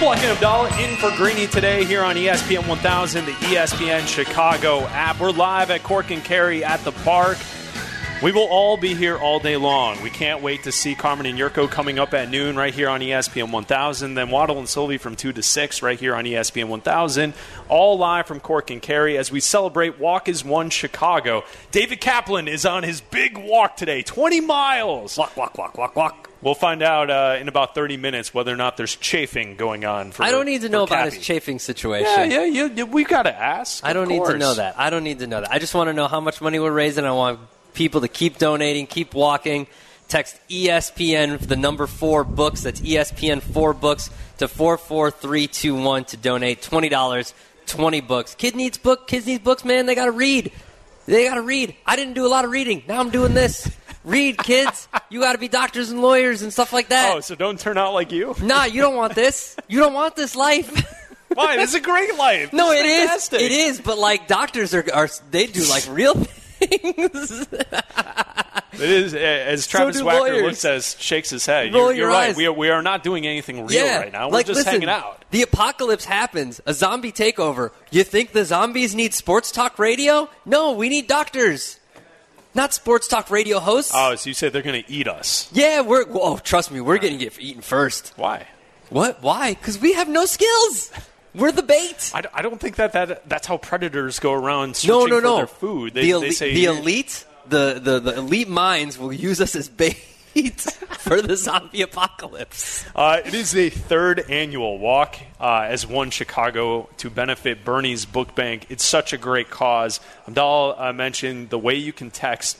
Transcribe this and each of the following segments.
Gulak and Abdallah in for Greeny today here on ESPN 1000, the ESPN Chicago app. We're live at Cork and Kerry at the park. We will all be here all day long. We can't wait to see Carmen and Yurko coming up at noon right here on ESPN 1000. Then Waddle and Sylvie from 2 to 6 right here on ESPN 1000. All live from Cork and Kerry as we celebrate Walk is One Chicago. David Kaplan is on his big walk today, 20 miles. Walk, walk, walk, walk, walk. We'll find out in about 30 minutes whether or not there's chafing going on for I don't need to know about Cappy. his chafing situation. Yeah, we got to ask. I don't need to know that. I don't need to know that. I just want to know how much money we're raising. I want people to keep donating, keep walking. Text ESPN, the number 4 books. That's ESPN 4 books to 44321 to donate $20, 20 books. Kids need books, man. They got to read. I didn't do a lot of reading. Now I'm doing this. Read, kids. You got to be doctors and lawyers and stuff like that. Oh, so don't turn out like you? Nah, you don't want this. You don't want this life. Why? This is a great life. No, it is. Fantastic. It is, but like doctors are they do like real things. It is, as Travis do Wacker lawyers. shakes his head. Roll You're your right. eyes. We are not doing anything real right now. We're like, just listen, hanging out. The apocalypse happens. A zombie takeover. You think the zombies need sports talk radio? No, we need doctors. Not sports talk radio hosts. Oh, so you said they're going to eat us. Yeah, trust me, we're going to get eaten first. Why? What? Why? Because we have no skills. We're the bait. I don't think that's how predators go around searching for their food. They say the elite, the elite minds will use us as bait for the zombie apocalypse. It is the 3rd annual Walk as One Chicago to benefit Bernie's Book Bank. It's such a great cause. Abdal mentioned the way you can text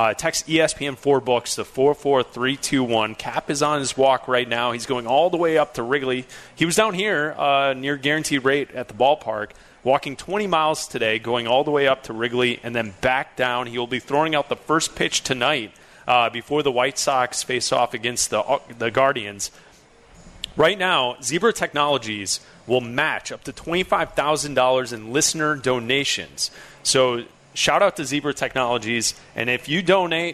ESPN 4 books to 44321. Cap is on his walk right now. He's going all the way up to Wrigley. He was down here near Guaranteed Rate at the ballpark, walking 20 miles today, going all the way up to Wrigley and then back down. He will be throwing out the first pitch tonight before the White Sox face off against the Guardians. Right now, Zebra Technologies will match up to $25,000 in listener donations. So shout out to Zebra Technologies, and if you donate,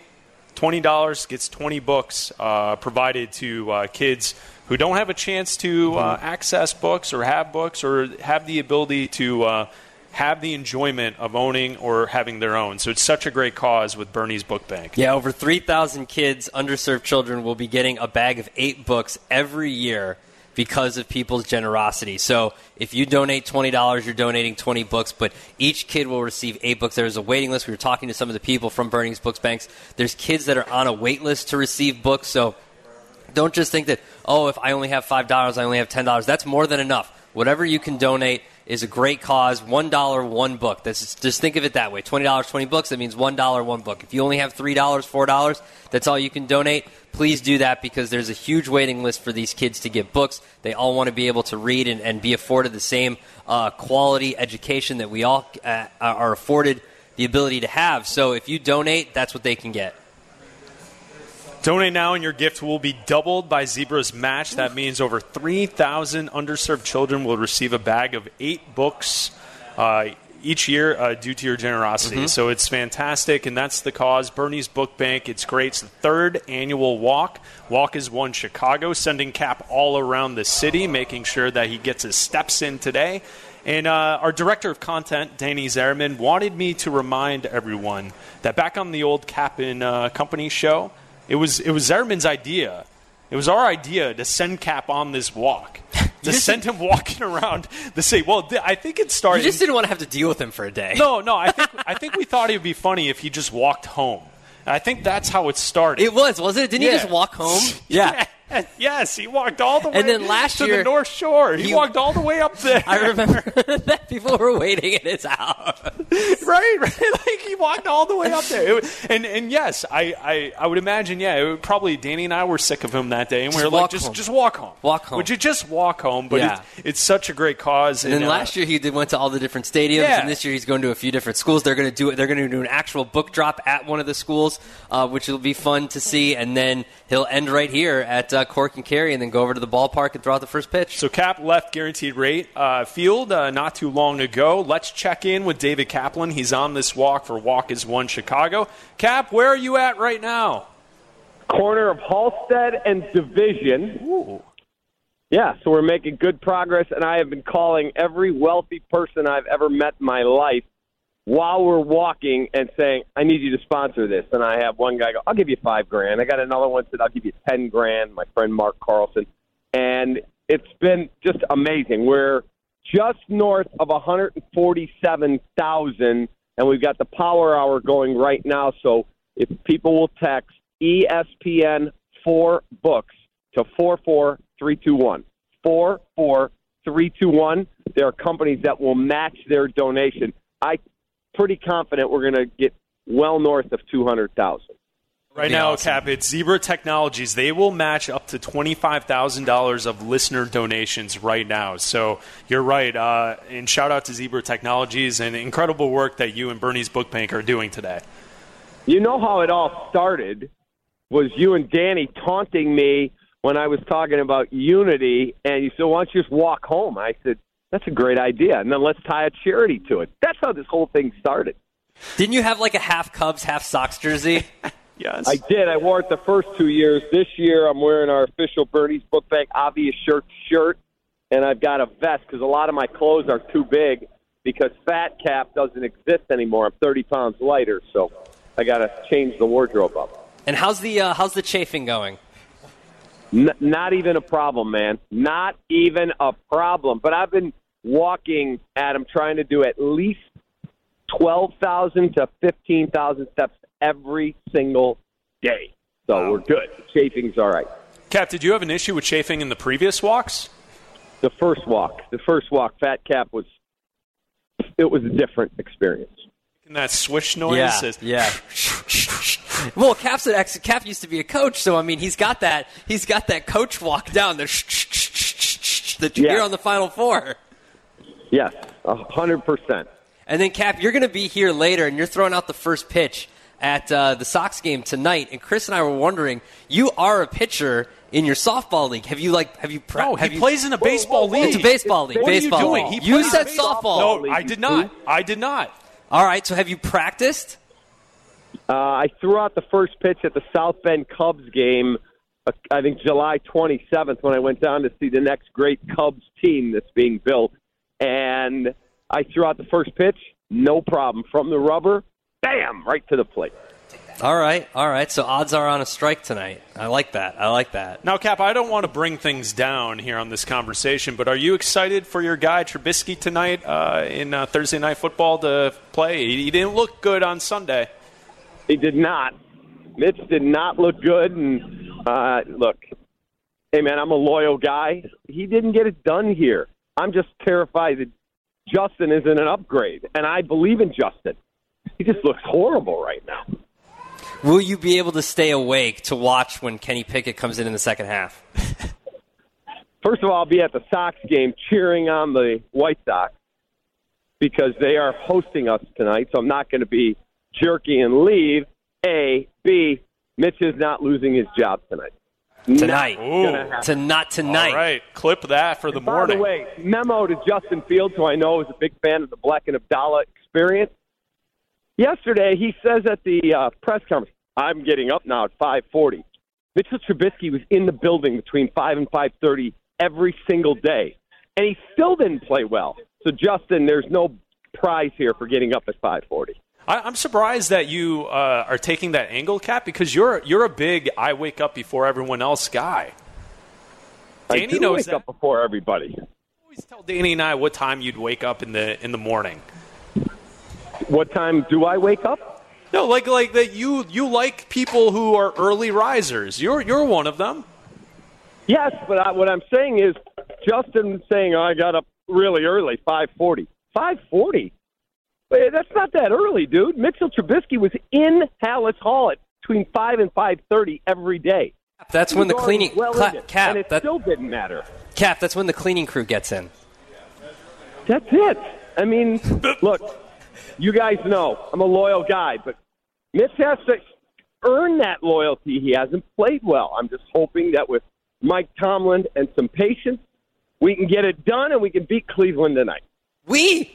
$20 gets 20 books provided to kids who don't have a chance to access books or have the ability to have the enjoyment of owning or having their own. So it's such a great cause with Bernie's Book Bank. Yeah, over 3,000 kids, underserved children, will be getting a bag of 8 books every year because of people's generosity. So if you donate $20, you're donating 20 books, but each kid will receive 8 books. There's a waiting list. We were talking to some of the people from Bernie's Books Banks. There's kids that are on a wait list to receive books, so don't just think that, if I only have $5, I only have $10. That's more than enough. Whatever you can donate is a great cause. $1, 1 book. Just think of it that way. $20, 20 books, that means $1, 1 book. If you only have $3, $4, that's all you can donate. Please do that because there's a huge waiting list for these kids to get books. They all want to be able to read and be afforded the same quality education that we all are afforded the ability to have. So if you donate, that's what they can get. Donate now and your gift will be doubled by Zebra's match. That means over 3,000 underserved children will receive a bag of 8 books each year due to your generosity. So it's fantastic, and that's the cause. Bernie's Book Bank, it's great. It's the 3rd annual Walk. Walk is One Chicago, sending Cap all around the city, making sure that he gets his steps in today. And our director of content, Danny Zerman, wanted me to remind everyone that back on the old Cap and Company show, it was Zerman's idea. It was our idea to send Cap on this walk. To send him walking around the city. Well, I think it started. You just didn't want to have to deal with him for a day. No. I think we thought it would be funny if he just walked home. And I think that's how it started. It wasn't it? Didn't he just walk home? Yeah. Yes, he walked all the way and then last to year, the North Shore. He walked all the way up there. I remember that people were waiting at his house. Right. Like he walked all the way up there. And yes, I would imagine, probably Danny and I were sick of him that day. And we were like, just walk home. Walk home. Would you just walk home? But it's such a great cause. And then last year he went to all the different stadiums. And this year he's going to a few different schools. They're going to do it. They're going to do an actual book drop at one of the schools, which will be fun to see. And then he'll end right here at Cork and Kerry, and then go over to the ballpark and throw out the first pitch. So Cap left Guaranteed Rate field not too long ago. Let's check in with David Kaplan. He's on this walk for Walk is One Chicago. Cap, where are you at right now? Corner of Halstead and Division. Ooh. Yeah, so we're making good progress, and I have been calling every wealthy person I've ever met in my life while we're walking and saying, I need you to sponsor this. And I have one guy go, I'll give you $5,000. I got another one said, I'll give you $10,000, my friend Mark Carlson. And it's been just amazing. We're just north of 147,000, and we've got the Power Hour going right now. So if people will text ESPN 4 books to 44321. 44321. There are companies that will match their donation. I'm pretty confident we're going to get well north of 200,000. Right now, awesome. Cap, it's Zebra Technologies. They will match up to $25,000 of listener donations right now. So you're right. And shout out to Zebra Technologies and incredible work that you and Bernie's Book Bank are doing today. You know how it all started was you and Danny taunting me when I was talking about unity, and you said, why don't you just walk home? I said, that's a great idea, and then let's tie a charity to it. That's how this whole thing started. Didn't you have like a half Cubs, half Sox jersey? Yes. I did. I wore it the first 2 years. This year I'm wearing our official Bernie's Book Bank Obvious shirt, and I've got a vest because a lot of my clothes are too big because Fat Cap doesn't exist anymore. I'm 30 pounds lighter, so I got to change the wardrobe up. And how's the chafing going? Not even a problem, man. Not even a problem. But I've been walking, Adam, trying to do at least 12,000 to 15,000 steps every single day. So we're good. The chafing's all right. Cap, did you have an issue with chafing in the previous walks? The first walk, Fat Cap it was a different experience. And that swish noise? Yeah. Well, Cap used to be a coach, so I mean, he's got that coach walk down that you hear on the Final Four. Yes, 100%. And then Cap, you're going to be here later, and you're throwing out the first pitch at the Sox game tonight. And Chris and I were wondering, you are a pitcher in your softball league. He plays in a baseball league. It's a baseball league. What baseball are you doing? You said softball. No, I did not. All right, so have you practiced? I threw out the first pitch at the South Bend Cubs game, I think July 27th, when I went down to see the next great Cubs team that's being built. And I threw out the first pitch, no problem. From the rubber, bam, right to the plate. All right. So odds are on a strike tonight. I like that. Now, Cap, I don't want to bring things down here on this conversation, but are you excited for your guy Trubisky tonight in Thursday Night Football to play? He didn't look good on Sunday. He did not. Mitch did not look good. And look, hey, man, I'm a loyal guy. He didn't get it done here. I'm just terrified that Justin isn't an upgrade, and I believe in Justin. He just looks horrible right now. Will you be able to stay awake to watch when Kenny Pickett comes in the second half? First of all, I'll be at the Sox game cheering on the White Sox because they are hosting us tonight, so I'm not going to be jerky and leave. A. B. Mitch is not losing his job tonight. Tonight. Not tonight. All right. Clip that for the morning. By the way, memo to Justin Fields, who I know is a big fan of the Black and Abdallah experience. Yesterday, he says at the press conference, I'm getting up now at 5:40. Mitchell Trubisky was in the building between 5 and 5:30 every single day, and he still didn't play well. So, Justin, there's no prize here for getting up at 5:40. I'm surprised that you are taking that angle, Cap, because you're a big I wake up before everyone else guy. Danny knows wake up before everybody. You always tell Danny and I what time you'd wake up in the morning. What time do I wake up? No, like that. You like people who are early risers. You're one of them. Yes, but what I'm saying is, Justin saying, I got up really early, 5:40. 5:40? That's not that early, dude. Mitchell Trubisky was in Hallis Hall at between 5 and 5:30 every day. That's when the cleaning Cap. And it still didn't matter. Cap, that's when the cleaning crew gets in. That's it. I mean, look, you guys know I'm a loyal guy, but Mitch has to earn that loyalty. He hasn't played well. I'm just hoping that with Mike Tomlin and some patience, we can get it done and we can beat Cleveland tonight. We.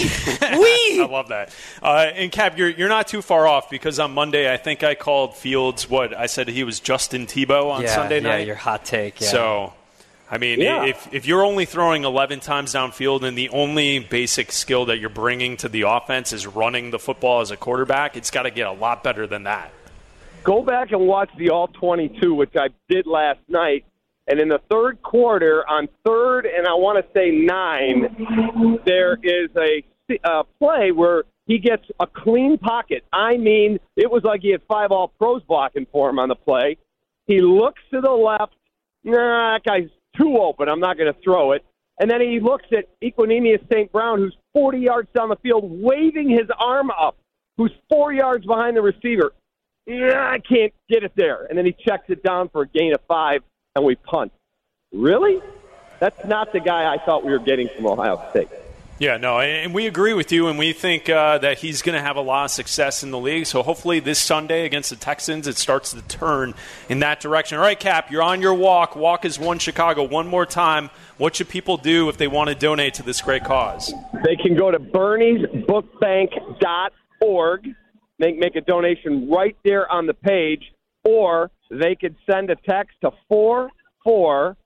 I love that. And Cap, you're not too far off because on Monday I think I called Fields I said he was Justin Tebow on Sunday night. Yeah, your hot take. Yeah. So I mean, if you're only throwing 11 times downfield and the only basic skill that you're bringing to the offense is running the football as a quarterback, it's got to get a lot better than that. Go back and watch the All-22, which I did last night. And in the third quarter, on 3rd and I want to say 9, there is a play where he gets a clean pocket. I mean, it was like he had 5 All-Pros blocking for him on the play. He looks to the left. That guy's too open. I'm not going to throw it. And then he looks at Equanimeous St. Brown, who's 40 yards down the field, waving his arm up, who's 4 yards behind the receiver. I can't get it there. And then he checks it down for a gain of 5, and we punt. Really? That's not the guy I thought we were getting from Ohio State. Yeah, no, and we agree with you, and we think that he's going to have a lot of success in the league. So hopefully this Sunday against the Texans, it starts to turn in that direction. All right, Cap, you're on your walk. Walk is One Chicago. One more time, what should people do if they want to donate to this great cause? They can go to berniesbookbank.org, make a donation right there on the page, or they could send a text to 44321.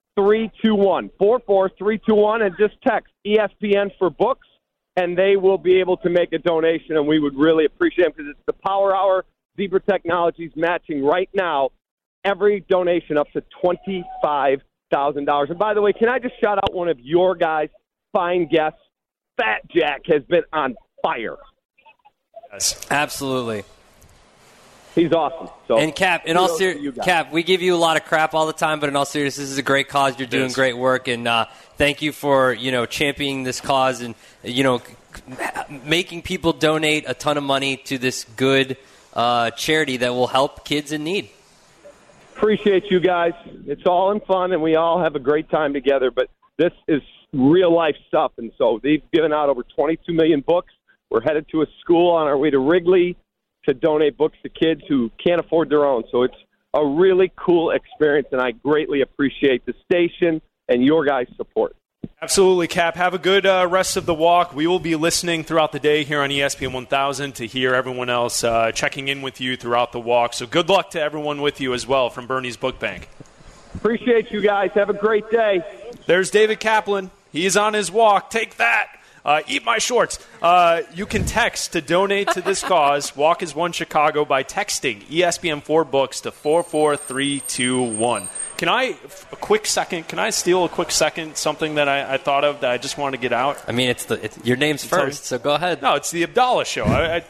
44321, and just text ESPN for books, and they will be able to make a donation, and we would really appreciate it because it's the Power Hour. Zebra Technologies matching right now every donation up to $25,000. And by the way, can I just shout out one of your guys' fine guests? Fat Jack has been on fire. Yes. Absolutely. He's awesome. So, and Cap, Cap, we give you a lot of crap all the time, but in all seriousness, this is a great cause. You're doing great work, and thank you for championing this cause and making people donate a ton of money to this good charity that will help kids in need. Appreciate you guys. It's all in fun, and we all have a great time together. But this is real life stuff, and so they've given out over 22 million books. We're headed to a school on our way to Wrigley to donate books to kids who can't afford their own. So it's a really cool experience, and I greatly appreciate the station and your guys' support. Absolutely, Cap. Have a good rest of the walk. We will be listening throughout the day here on ESPN 1000 to hear everyone else checking in with you throughout the walk. So good luck to everyone with you as well from Bernie's Book Bank. Appreciate you guys. Have a great day. There's David Kaplan. He is on his walk. Take that. Eat my shorts. You can text to donate to this cause. Walk is One Chicago by texting ESPN4 Books to 44321. Can I steal a quick second, something that I thought of that I just want to get out? I mean, your name's first, so go ahead. No, it's the Abdallah Show.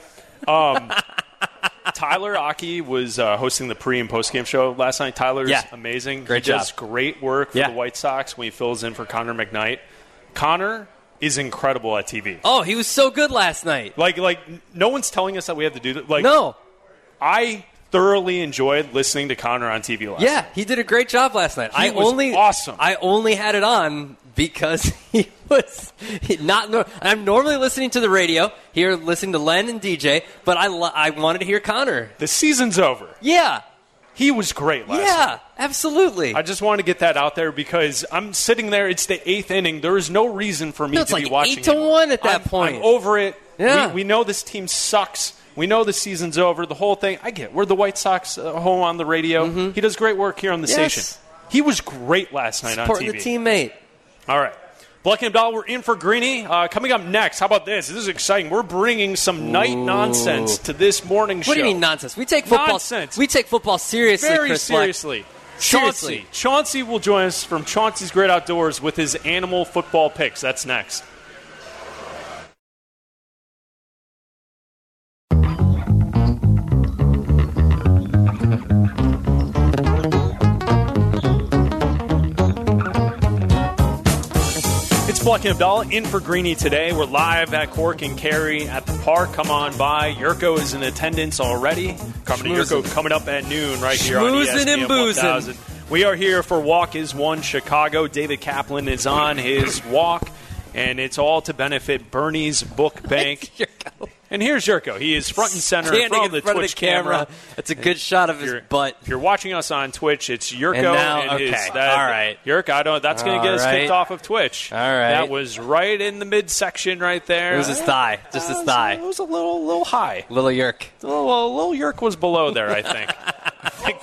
Tyler Aki was hosting the pre- and post-game show last night. Tyler's amazing. Great job. He does great work for the White Sox when he fills in for Connor McKnight. Connor is incredible at TV. Oh, he was so good last night. Like no one's telling us that we have to do that. No. I thoroughly enjoyed listening to Connor on TV last night. Yeah, he did a great job last night. He was awesome. I only had it on because he was not. I'm normally listening to the radio here, listening to Len and DJ, but I wanted to hear Connor. The season's over. Yeah. He was great last night. Yeah, absolutely. I just want to get that out there because I'm sitting there. It's the 8th inning. There is no reason for me to be watching. 8-1 at that point. I'm over it. Yeah. We know this team sucks. We know the season's over. The whole thing. I get it. We're the White Sox home on the radio. Mm-hmm. He does great work here on the station. He was great last night Supporting on TV. the teammate. All right. Black and Abdallah, we're in for Greeny. Coming up next, how about this? This is exciting. We're bringing some night nonsense to this morning show. What do you mean nonsense? We take football nonsense. We take football seriously, Very Chris seriously. Seriously. Chauncey will join us from Chauncey's Great Outdoors with his animal football picks. That's next. Black and Abdallah in for Greeny today. We're live at Cork and Kerry at the park. Come on by. Yurko is in attendance already. Carmen and Yurko coming up at noon right here on ESPN 1000. We are here for Walk is One Chicago. David Kaplan is on his walk, and it's all to benefit Bernie's Book Bank. And here's Yurko. He is front and center from the Twitch camera. That's a good shot of his butt. If you're watching us on Twitch, it's Yurko and his. All right. Yurko, that's going to get us kicked off of Twitch. All right. That was right in the midsection right there. It was his thigh. Just his thigh. It was a little high. Little Yerk. Little Yerk was below there, I think.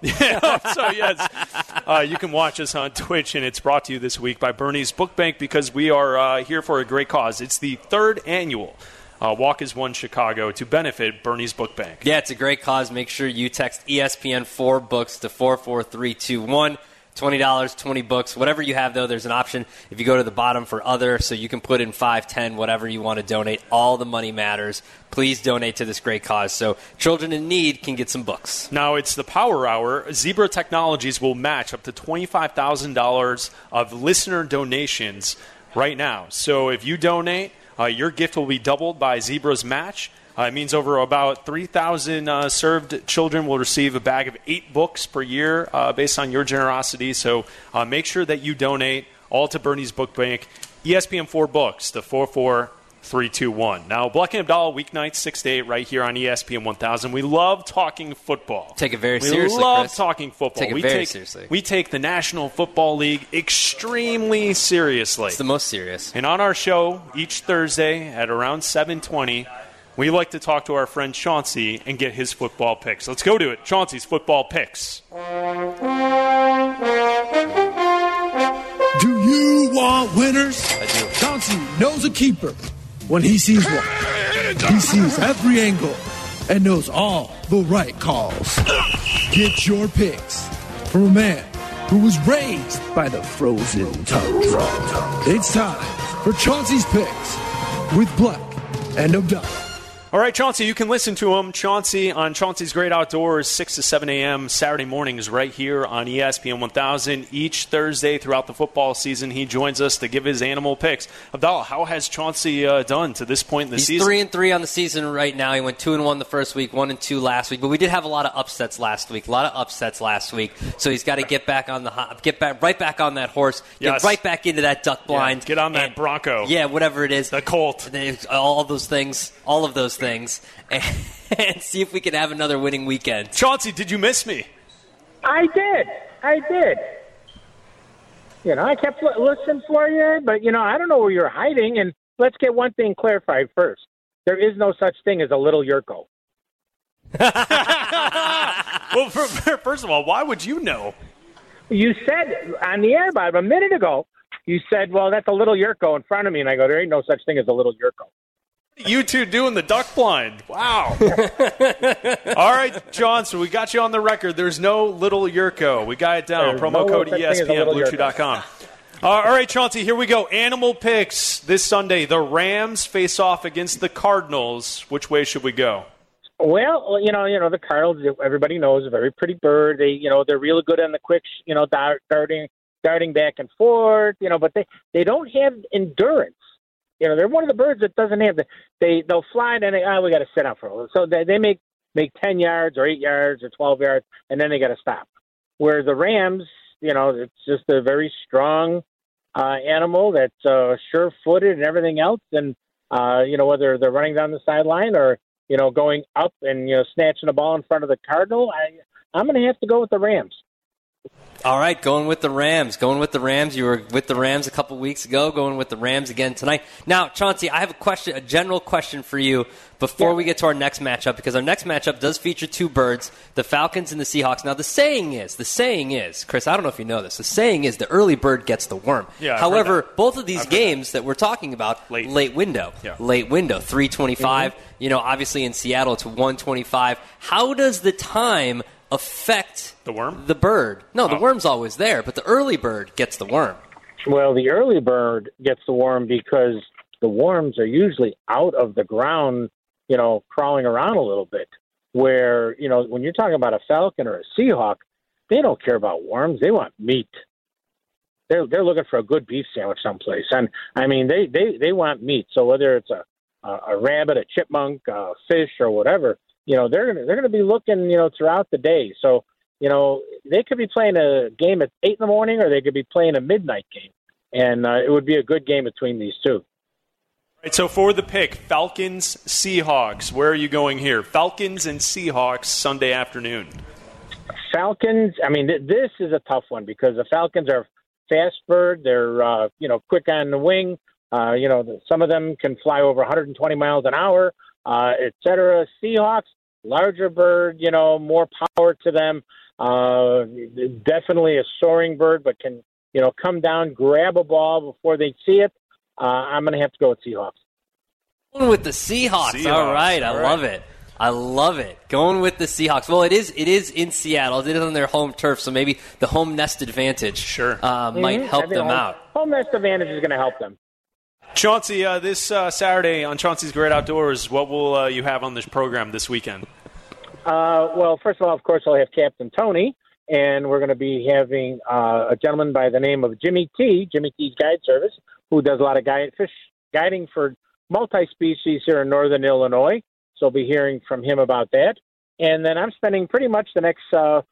So, yes, you can watch us on Twitch, and it's brought to you this week by Bernie's Book Bank because we are here for a great cause. It's the third annual Walk as One Chicago to benefit Bernie's Book Bank. Yeah, it's a great cause. Make sure you text ESPN 4 books to 44321. $20, 20 books, whatever you have, though, there's an option. If you go to the bottom for other, so you can put in 5, 10, whatever you want to donate. All the money matters. Please donate to this great cause so children in need can get some books. Now, it's the Power Hour. Zebra Technologies will match up to $25,000 of listener donations right now. So if you donate, your gift will be doubled by Zebra's match. It means over about 3,000 served children will receive a bag of 8 books per year based on your generosity. So make sure that you donate all to Bernie's Book Bank. ESPN 4 books to 44321. Now, Black and Abdallah, weeknights 6 to 8 right here on ESPN 1000. We love talking football. Take it very seriously, We love Chris. talking football. Take it very seriously. We take the National Football League extremely seriously. It's the most serious. And on our show each Thursday at around 7:20, we like to talk to our friend Chauncey and get his football picks. Let's go to it. Chauncey's football picks. Do you want winners? I do. Chauncey knows a keeper when he sees one. He sees every angle and knows all the right calls. Get your picks from a man who was raised by the frozen tundra. It's time for Chauncey's Picks with Black and Abdallah. All right, Chauncey, you can listen to him, Chauncey, on Chauncey's Great Outdoors, 6 to 7 a.m. Saturday mornings right here on ESPN 1000. Each Thursday throughout the football season, he joins us to give his animal picks. Abdallah, how has Chauncey done to this point in the season? He's 3-3 on the season right now. He went 2-1 the first week, 1-2 last week. But we did have a lot of upsets last week. So he's got to get back on right back on that horse. Yes. Get right back into that duck blind. Yeah, get on that Bronco. Yeah, whatever it is. The Colt. All of those things, and see if we can have another winning weekend. Chauncey, did you miss me? I did. I kept listening for you, but, I don't know where you're hiding. And let's get one thing clarified first. There is no such thing as a little Yurko. Well, first of all, why would you know? You said on the air about a minute ago, you said, well, that's a little Yurko in front of me. And I go, there ain't no such thing as a little Yurko. You two doing the duck blind. Wow. All right, John, so we got you on the record. There's no little Yurko. We got it down. There's Promo no code such thing as a ESPN, little BlueChew.com. All right, Chauncey, here we go. Animal picks this Sunday. The Rams face off against the Cardinals. Which way should we go? Well, the Cardinals, everybody knows, a very pretty bird. They're really good on the quick, darting back and forth, but they don't have endurance. They're one of the birds that doesn't have they'll fly and then we got to sit out for a little. So they make 10 yards or 8 yards or 12 yards, and then they got to stop. Where the Rams, it's just a very strong animal that's sure-footed and everything else. And, whether they're running down the sideline or, going up and, snatching the ball in front of the Cardinal, I'm going to have to go with the Rams. All right, going with the Rams. You were with the Rams a couple weeks ago, going with the Rams again tonight. Now, Chauncey, I have a general question for you before we get to our next matchup, because our next matchup does feature two birds, the Falcons and the Seahawks. Now, the saying is, Chris, I don't know if you know this, the saying is the early bird gets the worm. Yeah, however, both of these games that we're talking about, late window, 3:25. Obviously in Seattle, it's 1:25. How does the time affect the worm? The bird. No, the worm's always there, but the early bird gets the worm. Well, the early bird gets the worm because the worms are usually out of the ground, crawling around a little bit. Where, when you're talking about a falcon or a Seahawk, they don't care about worms. They want meat. They're looking for a good beef sandwich someplace. And, they want meat. So whether it's a rabbit, a chipmunk, a fish, or whatever, they're going to be looking, throughout the day. So, they could be playing a game at 8 in the morning, or they could be playing a midnight game. And it would be a good game between these two. All right, so for the pick, Falcons, Seahawks, where are you going here? Falcons and Seahawks Sunday afternoon. Falcons, this is a tough one because the Falcons are fast bird. They're, quick on the wing. Some of them can fly over 120 miles an hour. Et cetera. Seahawks, larger bird, more power to them. Definitely a soaring bird, but can, come down, grab a ball before they see it. I'm going to have to go with Seahawks. Going with the Seahawks. All right. I love it. I love it. Going with the Seahawks. Well, it is in Seattle. It is on their home turf, so maybe the home nest advantage might help them out. Home nest advantage is going to help them. Chauncey, this Saturday on Chauncey's Great Outdoors, what will you have on this program this weekend? Well, first of all, of course, I'll have Captain Tony, and we're going to be having a gentleman by the name of Jimmy T's Guide Service, who does a lot of fish guiding for multi-species here in northern Illinois. So I'll be hearing from him about that. And then I'm spending pretty much the next 4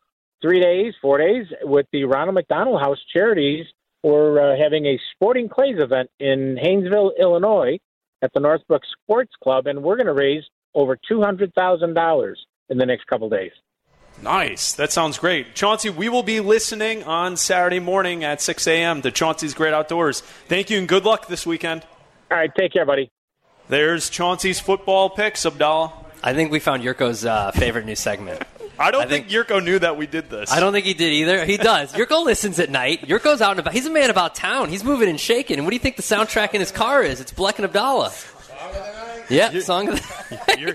days with the Ronald McDonald House Charities. We're having a sporting clays event in Haynesville, Illinois at the Northbrook Sports Club, and we're going to raise over $200,000 in the next couple days. Nice. That sounds great. Chauncey, we will be listening on Saturday morning at 6 a.m. to Chauncey's Great Outdoors. Thank you and good luck this weekend. All right, take care, buddy. There's Chauncey's football picks, Abdallah. I think we found Yurko's favorite new segment. I don't think Yurko knew that we did this. I don't think he did either. He does. Yurko listens at night. Yurko's out and about. He's a man about town. He's moving and shaking. And what do you think the soundtrack in his car is? It's Bleck and Abdallah. Yeah, song of the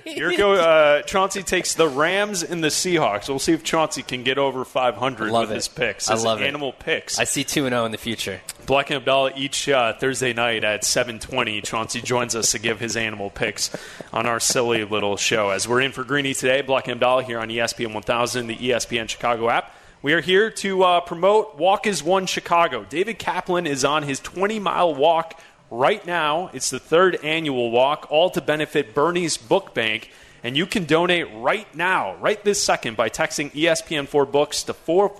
Yurko, Chauncey takes the Rams and the Seahawks. We'll see if Chauncey can get over 500 with his picks. I love animal picks. I see 2-0 in the future. Bleck and Abdallah each Thursday night at 7:20. Chauncey joins us to give his animal picks on our silly little show. As we're in for Greeny today, Bleck and Abdallah here on ESPN 1000, the ESPN Chicago app. We are here to promote Walk as One Chicago. David Kaplan is on his 20-mile walk right now. It's the 3rd annual walk, all to benefit Bernie's Book Bank. And you can donate right now, right this second, by texting ESPN4 Books to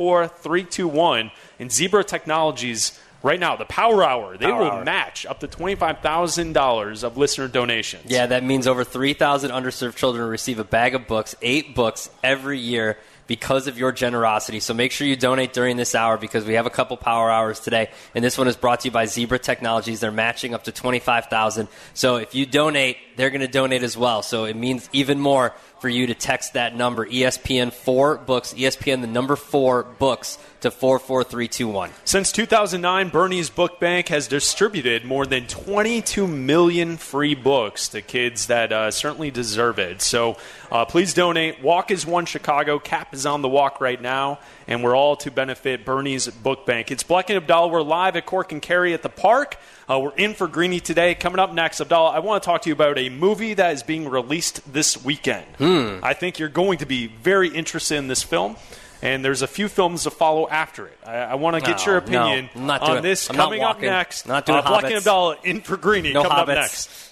44321. And Zebra Technologies, right now, the Power Hour, they will match up to $25,000 of listener donations. Yeah, that means over 3,000 underserved children will receive a bag of books, 8 books every year, because of your generosity. So make sure you donate during this hour because we have a couple power hours today. And this one is brought to you by Zebra Technologies. They're matching up to $25,000. So if you donate, they're going to donate as well. So it means even more for you to text that number, ESPN4 Books, ESPN the number 4 Books, to 44321. Since 2009, Bernie's Book Bank has distributed more than 22 million free books to kids that certainly deserve it. So please donate. Walk as One Chicago. Cap is on the walk right now, and we're all to benefit Bernie's Book Bank. It's Bleck and Abdallah. We're live at Cork and Kerry at the park. We're in for Greeny today. Coming up next, Abdallah, I want to talk to you about a movie that is being released this weekend. I think you're going to be very interested in this film, and there's a few films to follow after it. I want to get your opinion on this. Coming up next, not doing Bleck and Abdallah in for Greeny. No coming hobbits. Up next.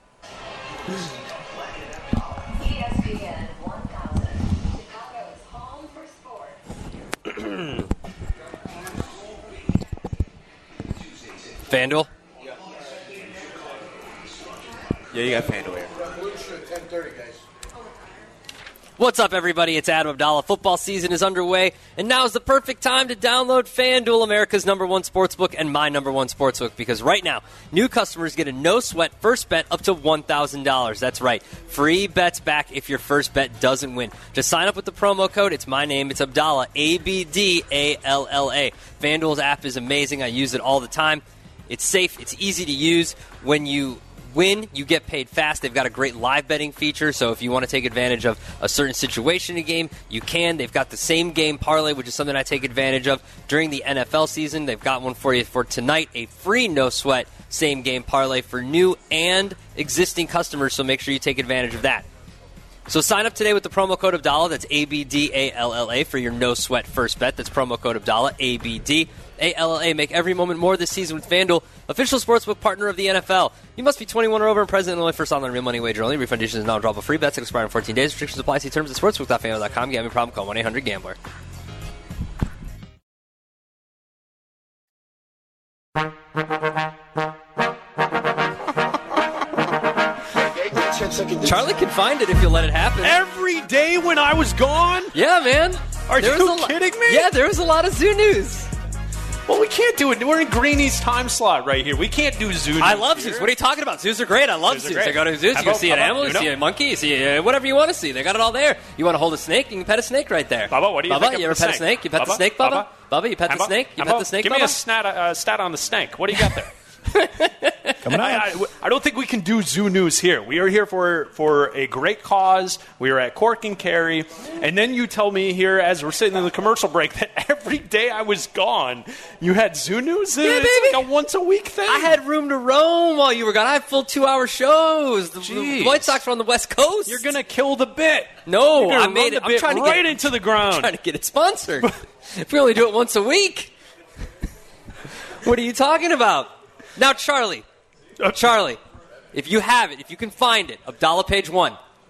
ESPN 1000, Chicago's home for sports. FanDuel? Yeah, you got FanDuel here. What's up, everybody? It's Adam Abdallah. Football season is underway, and now is the perfect time to download FanDuel, America's #1 sportsbook and my #1 sportsbook, because right now, new customers get a no-sweat first bet up to $1,000. That's right. Free bets back if your first bet doesn't win. Just sign up with the promo code. It's my name. It's Abdallah, ABDALLA. FanDuel's app is amazing. I use it all the time. It's safe. It's easy to use. When you win, you get paid fast. They've got a great live betting feature, so if you want to take advantage of a certain situation in a game, you can. They've got the same game parlay, which is something I take advantage of during the NFL season. They've got one for you for tonight, a free no-sweat same game parlay for new and existing customers, so make sure you take advantage of that. So sign up today with the promo code Abdallah. That's ABDALLA for your no-sweat first bet. That's promo code Abdallah, ABDALLA. Make every moment more this season with FanDuel, official sportsbook partner of the NFL. You must be 21 or over and present in Illinois. First online real money wager only. Refund is non-drawable free bets. Expire in 14 days. Restrictions apply. See terms at sportsbook.fanduel.com. Gambling problem? Call 1-800-GAMBLER. Charlie can find it if you let it happen. Every day when I was gone? Yeah, man. Are you kidding me? Yeah, there was a lot of zoo news. Well, we can't do it. We're in Greeny's time slot right here. We can't do zoo. I love zoos. What are you talking about? Zoos are great. I love Zoos are zoos. great. I go to zoos. How You can about- see an how about animal, you Uno? see a monkey, you see whatever you want to see. They got it all there. You want to hold a snake? You can pet a snake right there. Bubba, what do you Bubba, think of you ever the pet a snake? snake? You pet the Bubba? snake, Bubba? Bubba? Bubba, you pet the How snake? You about- pet the snake, Give Bubba? me a stat on the snake. What do you got there? Coming up. I don't think we can do zoo news here. We are here for a great cause. We are at Cork and Kerry. And then you tell me here, as we're sitting in the commercial break, that every day I was gone, you had zoo news? Yeah, It's baby. like a once-a-week thing. I had room to roam while you were gone. I had full 2-hour shows. The Jeez. White Sox were on the West Coast. You're going to kill the bit. No, You're gonna I made run it. the I'm bit trying to right get into the I'm ground. trying to get it sponsored. If we only do it once a week. What are you talking about? Now, Charlie, if you have it, if you can find it, Abdallah page 1.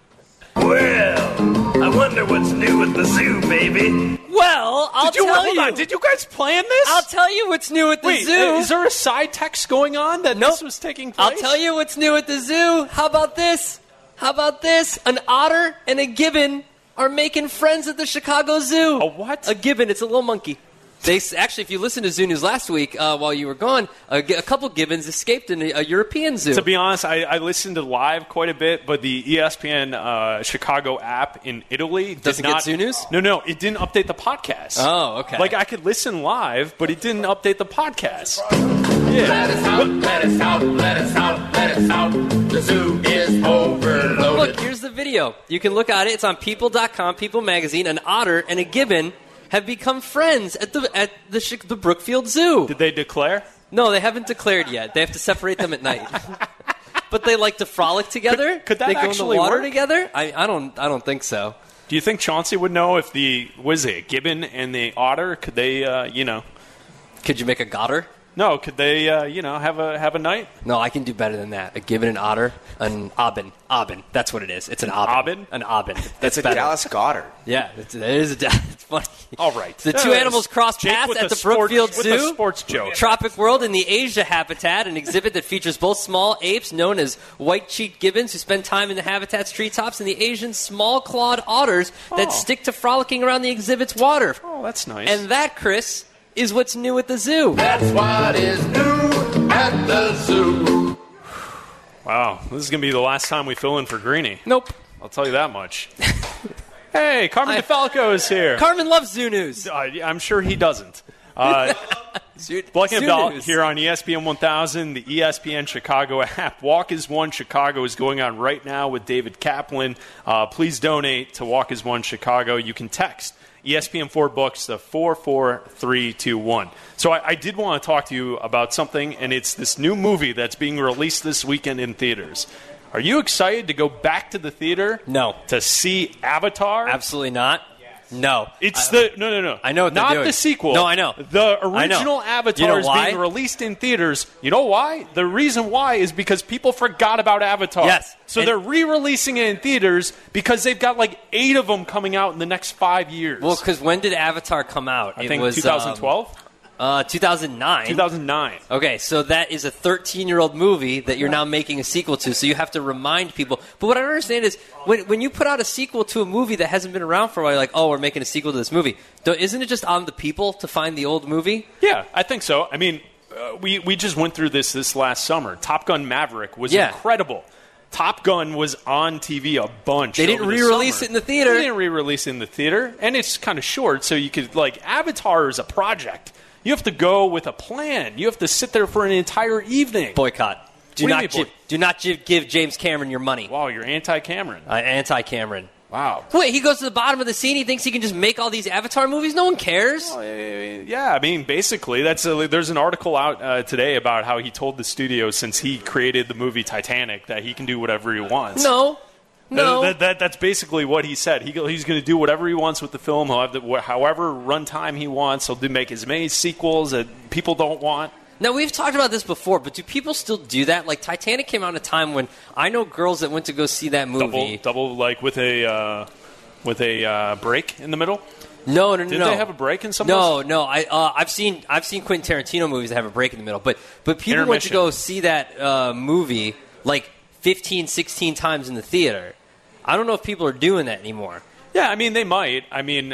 Well, I wonder what's new at the zoo, baby. Well, I'll tell Hold you. on. Did you guys plan this? I'll tell you what's new at the Wait, zoo. is there a side text going on that Nope. this was taking place? I'll tell you what's new at the zoo. How about this? An otter and a gibbon are making friends at the Chicago Zoo. A what? A gibbon. It's a little monkey. Actually, if you listened to Zoo News last week while you were gone, a couple gibbons escaped in a European zoo. To be honest, I listened to live quite a bit, but the ESPN Chicago app in Italy Doesn't did get not, Zoo News? No, it didn't update the podcast. Oh, okay. Like I could listen live, but it didn't update the podcast. Let us out, let us out, let us out, let us out. The zoo is overloaded. Look, here's the video. You can look at it. It's on People.com, People Magazine. An otter and a gibbon have become friends at the Brookfield Zoo. Did they declare? No, they haven't declared yet. They have to separate them at night. But they like to frolic together. Could that they go in the actually water work? together. I don't think so. Do you think Chauncey would know if the gibbon and the otter could they Could you make a gotter? No, could they have a night? No, I can do better than that. A gibbon, an otter, an aubin. Aubin. That's what it is. It's an aubin. Aubin? An aubin. That's a better. Dallas Goddard. Yeah, it is. It's funny. All right. The two animals cross Jake paths with at the sports- Brookfield with Zoo. the sports joke. Tropic World in the Asia habitat, an exhibit that features both small apes known as white-cheeked gibbons who spend time in the habitat's treetops and the Asian small-clawed otters that stick to frolicking around the exhibit's water. Oh, that's nice. And that, Chris, is what's new at the zoo. That's what is new at the zoo. Wow, this is going to be the last time we fill in for Greeny. Nope. I'll tell you that much. Hey, Carmen DeFalco is here. Carmen loves zoo news. I'm sure he doesn't. Black and Zoo Bell news. here on ESPN 1000, the ESPN Chicago app. Walk as One Chicago is going on right now with David Kaplan. Please donate to Walk as One Chicago. You can text ESPN 4 Books to 44321. So I did want to talk to you about something, and it's this new movie that's being released this weekend in theaters. Are you excited to go back to the theater? No. To see Avatar? Absolutely not. No. It's no. I know what they're not doing. the sequel. No, I know. The I know. original Avatar You know is why? being released in theaters. You know why? The reason why is because people forgot about Avatar. Yes. So And- they're re-releasing it in theaters because they've got like 8 of them coming out in the next 5 years. Well, because when did Avatar come out? I It think was 2012, 2009. 2009. Okay, so that is a 13-year-old movie that you're now making a sequel to, so you have to remind people. But what I don't understand is, when you put out a sequel to a movie that hasn't been around for a while, you're like, oh, we're making a sequel to this movie. Isn't it just on the people to find the old movie? Yeah, I think so. I mean, we just went through this last summer. Top Gun Maverick was Yeah. incredible. Top Gun was on TV a bunch. They didn't over the re-release summer. it in the theater. They didn't re-release it in the theater, and it's kind of short, so you could, Avatar is a project. You have to go with a plan. You have to sit there for an entire evening. Boycott. What do you mean, give James Cameron your money. Wow, you're anti-Cameron. Anti-Cameron. Wow. Wait, he goes to the bottom of the scene. He thinks he can just make all these Avatar movies. No one cares. Yeah, I mean, basically, there's an article out today about how he told the studio since he created the movie Titanic that he can do whatever he wants. No. That's basically what he said. He's going to do whatever he wants with the film. He'll have however runtime he wants. He'll make as many sequels that people don't want. Now, we've talked about this before, but do people still do that? Like, Titanic came out in a time when I know girls that went to go see that movie. Double with a break in the middle. No. Did they have a break in some? No. I've seen Quentin Tarantino movies that have a break in the middle, but people went to go see that movie like 15, 16 times in the theater. I don't know if people are doing that anymore. Yeah, I mean, they might. I mean,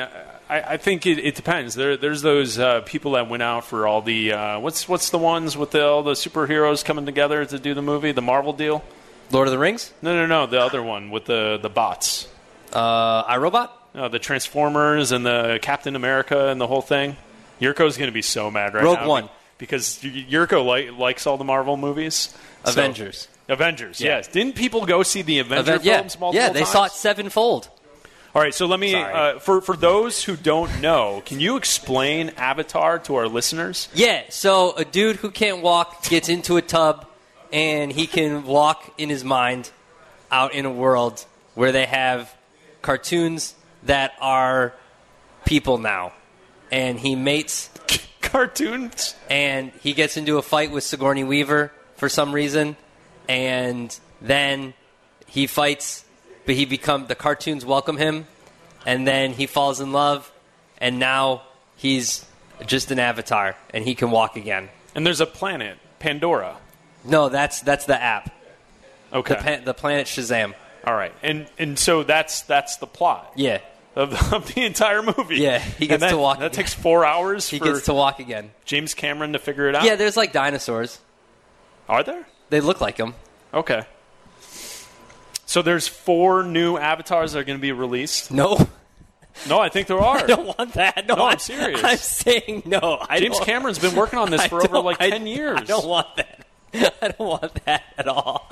I think it depends. There's those people that went out for all the what's the ones with all the superheroes coming together to do the movie, the Marvel deal. Lord of the Rings? No, the other one with the bots. iRobot? No, the Transformers and the Captain America and the whole thing. Yurko's going to be so mad right Rogue now. One. Because Yurko likes all the Marvel movies. Avengers. Avengers, Yeah. yes. Didn't people go see the Avenger films multiple Yeah, times? they saw it sevenfold. All right, so let me, Sorry. for those who don't know, can you explain Avatar to our listeners? Yeah, so a dude who can't walk gets into a tub, and he can walk in his mind out in a world where they have cartoons that are people now. And he mates, Cartoons? and he gets into a fight with Sigourney Weaver for some reason, and then he fights, but the cartoons welcome him, and then he falls in love, and now he's just an avatar, and he can walk again. And there's a planet, Pandora. No, that's the app. Okay. The planet Shazam. All right. And so that's the plot Yeah. of the entire movie. Yeah, he gets And to walk That again. takes 4 hours He for gets to walk again. James Cameron to figure it out? Yeah, there's like dinosaurs. Are there? They look like them. Okay. So there's 4 new avatars that are going to be released? No. No, I think there are. I don't want that. No, I'm serious. I'm saying no. James Cameron's been working on this for over like 10 years. I don't want that. I don't want that at all.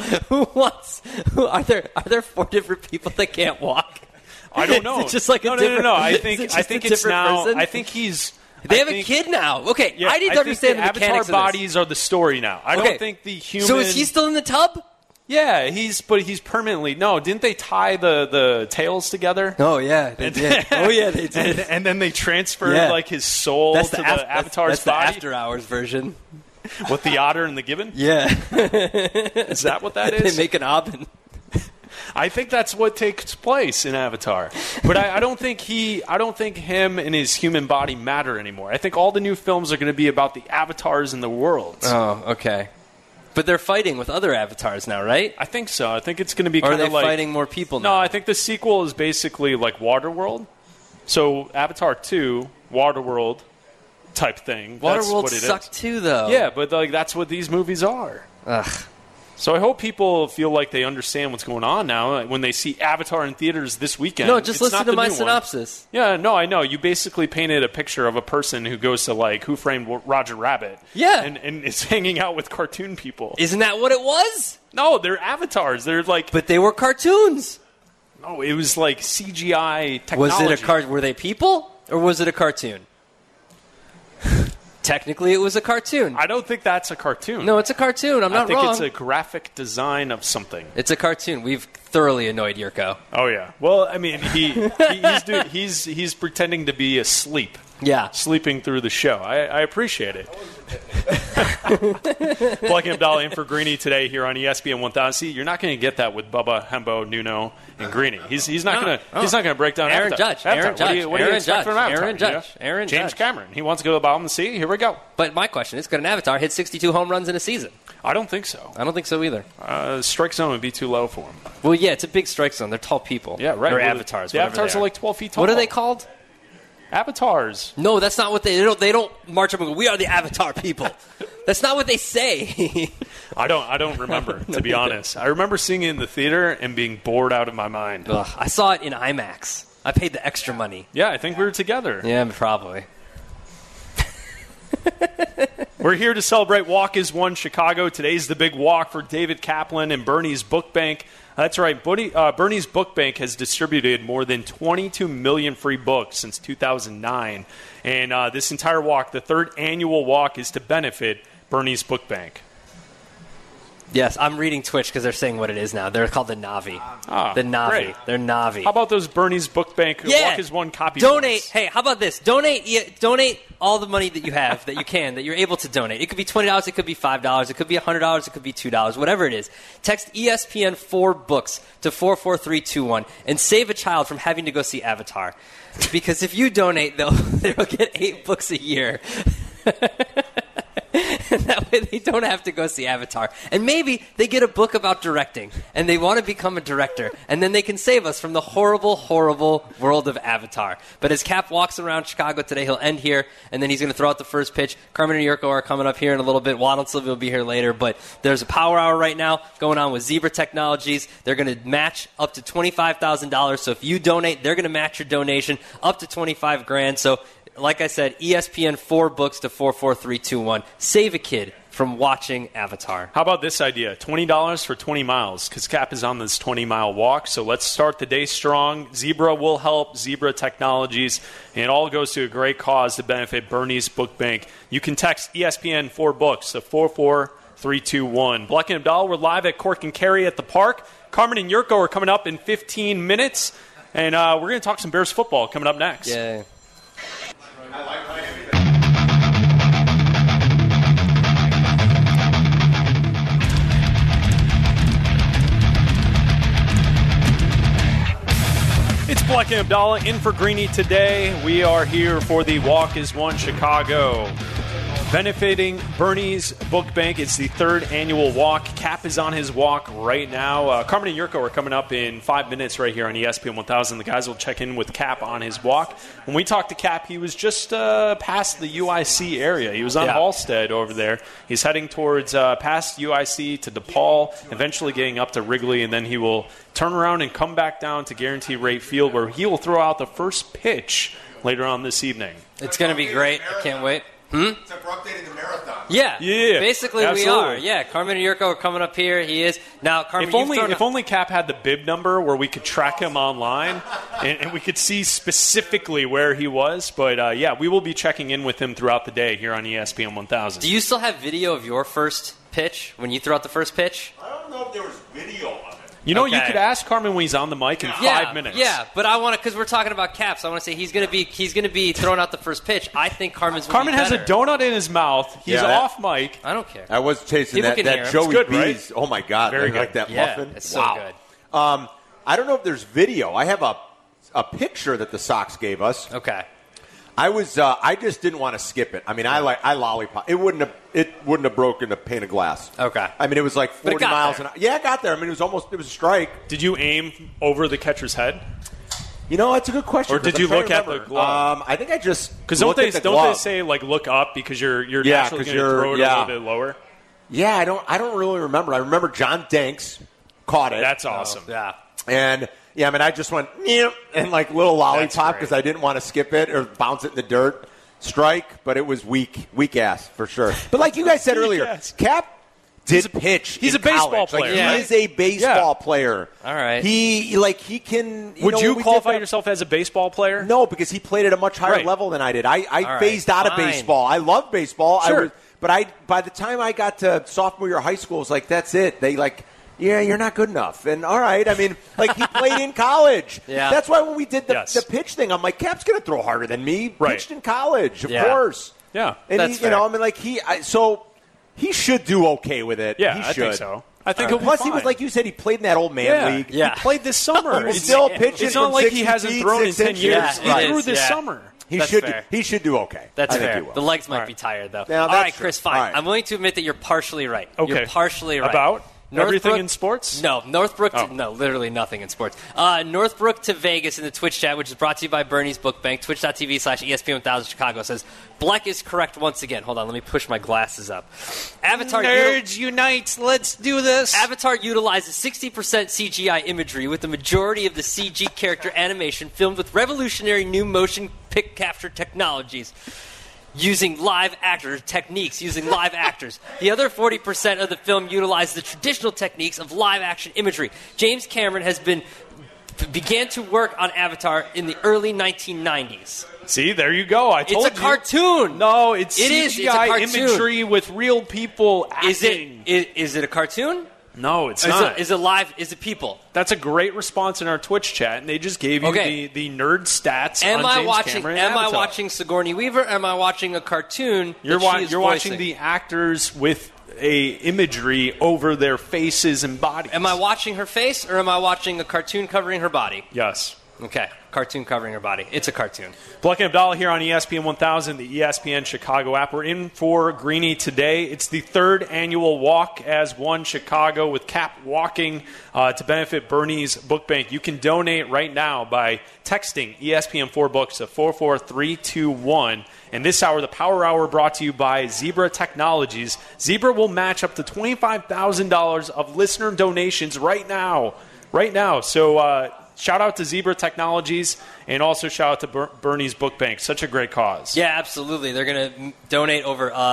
Are there 4 different people that can't walk? I don't know. Is it just like no, a different, no. I is think it I just think a it's different now. person? I think he's. They I have think- a kid now. Okay, Yeah, I need to think understand the Avatar mechanics of bodies are the story now. I this. don't think the human. So is he still in the tub? Yeah, he's permanently. No, didn't they tie the tails together? Oh yeah, they did. Oh yeah, they did. And then they transferred Yeah. like his soul to the Avatar's that's the body after hours version. with the otter and the gibbon. Yeah, Is that what that is? they make an oven. I think that's what takes place in Avatar. But I don't think him and his human body matter anymore. I think all the new films are going to be about the avatars in the world. Oh, okay. But they're fighting with other avatars now, right? I think so. I think it's going to be Or are kind they of like fighting more people No, now? I think the sequel is basically like Waterworld. So Avatar 2, Waterworld type thing. That's Waterworld what it sucked is. too, though. Yeah, but like that's what these movies are. Ugh. So I hope people feel like they understand what's going on now when they see Avatar in theaters this weekend. No, just It's listen not to the my new one. synopsis. Yeah, no, I know. You basically painted a picture of a person who goes to like Who Framed Roger Rabbit. Yeah. And is hanging out with cartoon people. Isn't that what it was? No, they're avatars. They're like But they were cartoons. no, it was like CGI technology. Was it Were they people or was it a cartoon? Technically, it was a cartoon. I don't think that's a cartoon. No, it's a cartoon. I'm I not think wrong. it's a graphic design of something. It's a cartoon. We've thoroughly annoyed Yurko. Oh yeah. Well, I mean, he's pretending to be asleep, Yeah. sleeping through the show. I appreciate it. Black and Abdallah in for Greeny today here on ESPN 1000. See, you're not going to get that with Bubba, Hembo, Nuno, and Greeny. He's not going to break down Aaron Avatar. Judge, Avatar. Aaron Judge, What do you Aaron expect Judge, from Avatar? Aaron Judge, Aaron James Judge. Cameron. He wants to go to the bottom of the sea. Here we go. But my question is, could an Avatar hit 62 home runs in a season? I don't think so. I don't think so either. Strike zone would be too low for him. Well, yeah, it's a big strike zone. They're tall people. Yeah, right. Or Well, avatars. The whatever avatars they are like 12 feet tall. What are they called? Avatars. No, that's not what they don't march up and go, we are the Avatar people. That's not what they say. I don't remember, to be honest. I remember seeing it in the theater and being bored out of my mind. Ugh, I saw it in IMAX. I paid the extra money. Yeah, I think we were together. Yeah, probably. We're here to celebrate Walk is One Chicago. Today's the big walk for David Kaplan and Bernie's Book Bank. That's right. Bernie's Book Bank has distributed more than 22 million free books since 2009. And this entire walk, the third annual walk, is to benefit Bernie's Book Bank. Yes, I'm reading Twitch because they're saying what it is now. They're called the Navi. The Navi. Great. They're Navi. How about those Bernie's Book Bank Yeah. Walk is One copy Donate. points? Hey, how about this? Donate all the money that you have, that you're able to donate. It could be $20, it could be $5, it could be $100, it could be $2, whatever it is. Text ESPN 4 books to 44321 and save a child from having to go see Avatar. Because if you donate, they'll get 8 books a year. That way they don't have to go see Avatar. And maybe they get a book about directing, and they want to become a director, and then they can save us from the horrible, horrible world of Avatar. But as Cap walks around Chicago today, he'll end here, and then he's going to throw out the first pitch. Carmen and Yurko are coming up here in a little bit. Waddle Silva will be here later. But there's a power hour right now going on with Zebra Technologies. They're going to match up to $25,000. So if you donate, they're going to match your donation up to $25,000. So like I said, ESPN 4 books to 44321. Save a kid from watching Avatar. How about this idea? $20 for 20 miles, because Cap is on this 20-mile walk. So let's start the day strong. Zebra will help, Zebra Technologies, and it all goes to a great cause to benefit Bernie's Book Bank. You can text ESPN 4 books to 44321. Black and Abdallah, we're live at Cork and Kerry at the park. Carmen and Yurko are coming up in 15 minutes, and we're going to talk some Bears football coming up next. Yeah. It's Black and Abdallah in for Greeny today. We are here for the Walk is One Chicago, benefiting Bernie's Book Bank. It's the 3rd annual walk. Cap is on his walk right now. Carmen and Yurko are coming up in 5 minutes right here on ESPN 1000. The guys will check in with Cap on his walk. When we talked to Cap, he was just past the UIC area. He was on Halstead over there. He's heading towards past UIC to DePaul, eventually getting up to Wrigley, and then he will turn around and come back down to Guarantee Rate Field, where he will throw out the first pitch later on this evening. It's going to be great. I can't wait. Except for updating the marathon. Yeah. Basically, we are. Yeah, Carmen and Yurko are coming up here. He is. Now, Carmen, if only Cap had the bib number where we could track him online and we could see specifically where he was. But, we will be checking in with him throughout the day here on ESPN 1000. Do you still have video of your first pitch when you threw out the first pitch? I don't know if there was video of it. You know, you could ask Carmen when he's on the mic in 5 minutes. Yeah, but I want to, because we're talking about Cap, so I want to say he's going to be throwing out the first pitch. I think Carmen has a donut in his mouth. He's off mic. I don't care. I was tasting that Joey good, B's. Right? Oh my God, very good. like that muffin. It's so good. I don't know if there's video. I have a picture that the Sox gave us. Okay. I just didn't want to skip it. I mean, I lollipop. It wouldn't have broken a pane of glass. Okay. I mean, it was like 40 miles an hour. Yeah, it got there. I mean, it was a strike. Did you aim over the catcher's head? You know, that's a good question. Or did you look at the glove? I think I just don't they say like look up because you're naturally going to throw it a little bit lower? Yeah, I don't really remember. I remember John Danks caught it. That's awesome. Yeah. And yeah, I mean, I just went and like little lollipop because I didn't want to skip it or bounce it in the dirt. Strike, but it was weak ass for sure. But like you guys said earlier, Cap did pitch. He's a baseball player. Like, he is a baseball player. All right. He can. Would you qualify yourself as a baseball player? No, because he played at a much higher level than I did. I phased out of baseball. I love baseball. Sure. But by the time I got to sophomore year of high school, it was like, that's it. They yeah, you're not good enough. And all right, I mean, like he played in college. Yeah. That's why when we did the pitch thing, I'm like, Cap's going to throw harder than me. Right. Pitched in college, of course. Yeah, and that's fair. I mean, so he should do okay with it. Yeah, he should. I think so. I think Plus, he was like you said, he played in that old man league. Yeah. He played this summer. He was still pitching. It's not like he hasn't thrown in 10 years. Yeah, he threw this summer. He That's should. fair. He should do okay. That's I think fair. he will. The legs might be tired, though. Now, all that's right, true. Chris, fine. All right. I'm willing to admit that you're partially right. Okay. You're partially right. About? Everything Northbrook, in sports? No, Northbrook. No, literally nothing in sports. Northbrook to Vegas in the Twitch chat, which is brought to you by Bernie's Book Bank. Twitch.tv/ESPN 1000 Chicago says Bleck is correct once again. Hold on, let me push my glasses up. Avatar Nerds unite. Let's do this. Avatar utilizes 60% CGI imagery, with the majority of the CG character animation filmed with revolutionary new motion pic capture technologies. Using live actors. The other 40% of the film utilized the traditional techniques of live action imagery. James Cameron began to work on Avatar in the early 1990s. See, there you go. I told you. It's a cartoon. No, it's It CGI is. It's a cartoon. imagery with real people acting. Is it a cartoon? No, it's not. Is it live? Is it people? That's a great response in our Twitch chat, and they just gave you the nerd stats on James Cameron. Am I watching Sigourney Weaver? Am I watching a cartoon? You're watching the actors with a imagery over their faces and bodies. Am I watching her face, or am I watching a cartoon covering her body? Yes. Okay, cartoon covering her body. It's a cartoon. Black and Abdallah here on ESPN 1000, the ESPN Chicago app. We're in for Greeny today. It's the third annual Walk as One Chicago with Cap walking to benefit Bernie's Book Bank. You can donate right now by texting ESPN4Books to 44321. And this hour, the Power Hour brought to you by Zebra Technologies. Zebra will match up to $25,000 of listener donations right now. So shout out to Zebra Technologies, and also shout out to Bernie's Book Bank. Such a great cause. Yeah, absolutely. They're going to donate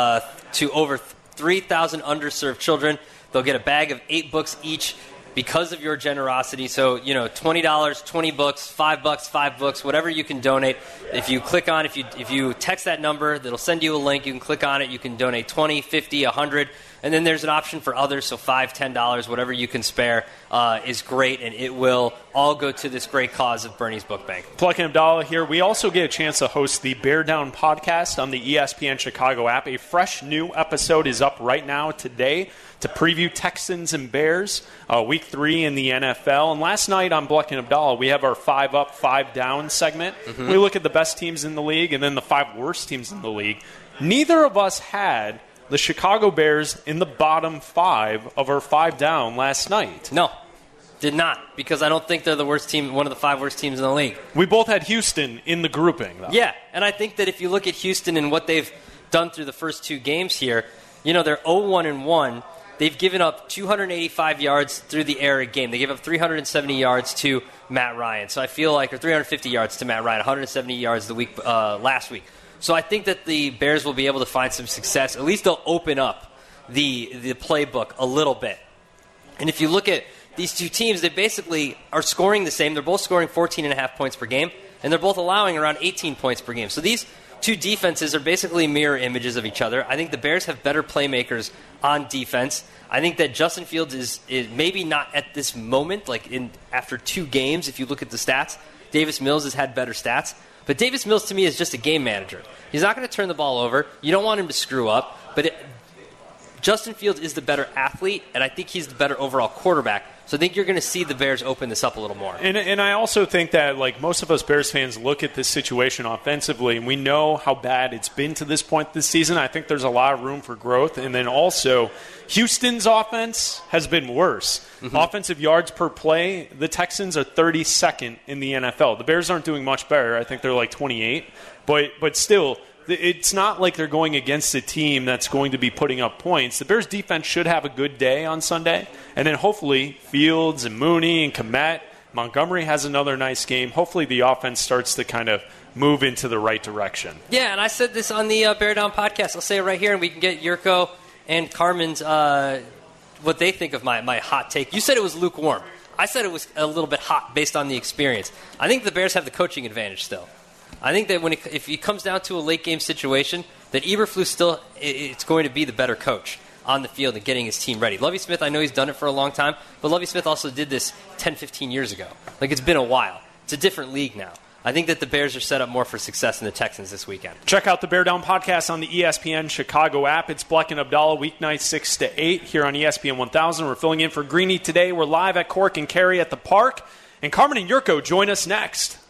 to over 3,000 underserved children. They'll get a bag of 8 books each because of your generosity. So, $20, 20 books, $5, 5 books, whatever you can donate. If you click on, if you text that number, that'll send you a link. You can click on it. You can donate 20, 50, 100. And then there's an option for others, so $5, $10, whatever you can spare is great, and it will all go to this great cause of Bernie's Book Bank. Pluck and Abdallah here. We also get a chance to host the Bear Down podcast on the ESPN Chicago app. A fresh new episode is up right now today to preview Texans and Bears, Week 3 in the NFL. And last night on Pluck and Abdallah, we have our 5 up, 5 down segment. Mm-hmm. We look at the best teams in the league and then the 5 worst teams in the league. Neither of us had the Chicago Bears in the bottom 5 of our 5 down last night. No, did not, because I don't think they're the worst team, one of the 5 worst teams in the league. We both had Houston in the grouping, though. Yeah, and I think that if you look at Houston and what they've done through the first 2 games here, they're 0-1-1. They've given up 285 yards through the air a game. They gave up 370 yards to Matt Ryan. So I feel like, or 350 yards to Matt Ryan, 170 yards last week. So I think that the Bears will be able to find some success. At least they'll open up the playbook a little bit. And if you look at these 2 teams, they basically are scoring the same. They're both scoring 14.5 points per game, and they're both allowing around 18 points per game. So these 2 defenses are basically mirror images of each other. I think the Bears have better playmakers on defense. I think that Justin Fields is maybe not at this moment, after 2 games, if you look at the stats. Davis Mills has had better stats. But Davis Mills, to me, is just a game manager. He's not going to turn the ball over. You don't want him to screw up. But Justin Fields is the better athlete, and I think he's the better overall quarterback. So I think you're going to see the Bears open this up a little more. And I also think that, most of us Bears fans look at this situation offensively, and we know how bad it's been to this point this season. I think there's a lot of room for growth. And then also, Houston's offense has been worse. Mm-hmm. Offensive yards per play, the Texans are 32nd in the NFL. The Bears aren't doing much better. I think they're 28. But still, it's not like they're going against a team that's going to be putting up points. The Bears' defense should have a good day on Sunday. And then hopefully Fields and Mooney and Kmet, Montgomery has another nice game. Hopefully the offense starts to kind of move into the right direction. Yeah, and I said this on the Bear Down podcast. I'll say it right here, and we can get Yurko and Carmen's what they think of my hot take. You said it was lukewarm. I said it was a little bit hot based on the experience. I think the Bears have the coaching advantage still. I think that if it comes down to a late-game situation, that Eberflus still it's going to be the better coach on the field and getting his team ready. Lovie Smith, I know he's done it for a long time, but Lovie Smith also did this 10, 15 years ago. It's been a while. It's a different league now. I think that the Bears are set up more for success than the Texans this weekend. Check out the Bear Down podcast on the ESPN Chicago app. It's Bleck and Abdallah, weeknights 6 to 8 here on ESPN 1000. We're filling in for Greeny today. We're live at Cork and Kerry at the park. And Carmen and Yurko join us next.